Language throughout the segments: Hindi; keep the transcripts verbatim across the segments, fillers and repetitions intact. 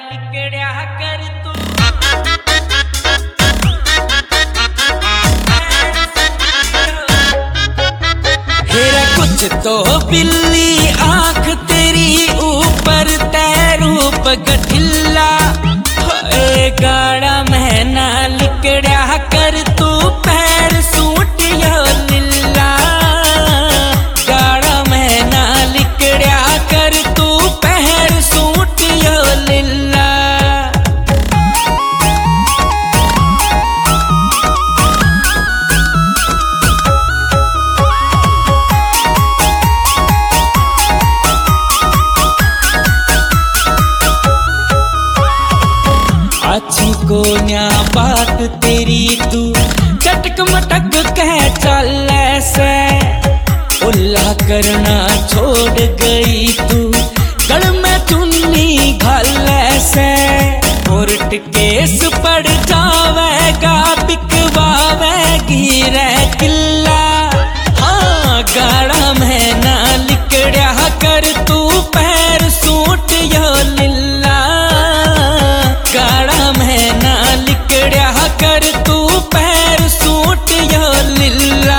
लिकड़िया कर तू हेरा कुछ तो बिल्ली आंख तेरी ऊपर तैरूप गठिल्ला गाड़ा महीना लिकड़िया कर तू पैर सूट यो लिल्ला गाड़ा महीना लिकड़िया कर तू पैर सूट यो लिल्ला अच्छी को न्या बात तेरी तू चटक मटक कह चल ऐसे उल्ला करना छोड़ गई तू गल में चुन्नी घल ऐसे कोर्ट केस पड़ जावेगा बिकवावेगी रे किल्ला हाँ गाड़ा महीना लिकड़िया कर तू पैर सूट यो लिल्ला गाड़ा महीना लिकड़िया कर तू पैर सूट यो लिल्ला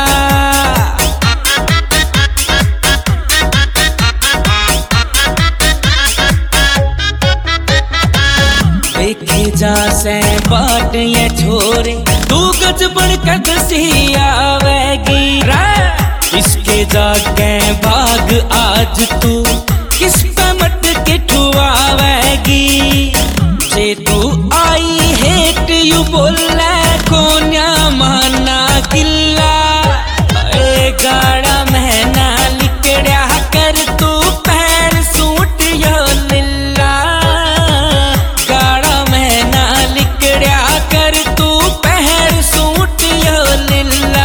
देखे जा से बाट ये छोरे तू गज बढ़ सी आवेगी इसके जाके भाग आज तू किस पे मट के ठुआवेगी जे तू आई हेट यू बोले कोन्या माना किल्ला ए गाड़ा महीना लिकड़िया कर तू पैर सूट यो लिल्ला गाड़ा महीना लिकड़िया कर तू पैर सूट यो लिल्ला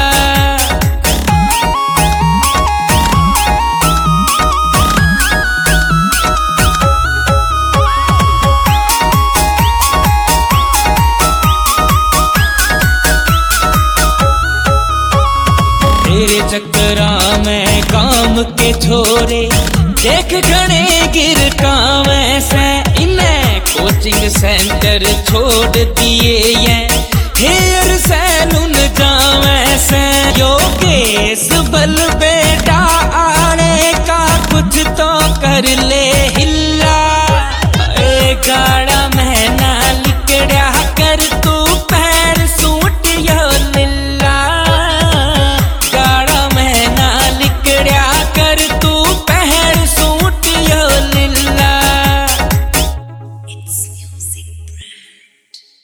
तेरे चक्करा में काम के छोरे देख घने गिर काम ऐसे इन्हें कोचिंग सेंटर छोड़ दिए ये हेयर सैलून जाम ऐसे योगेश बल बेटा आने का कुछ तो कर ले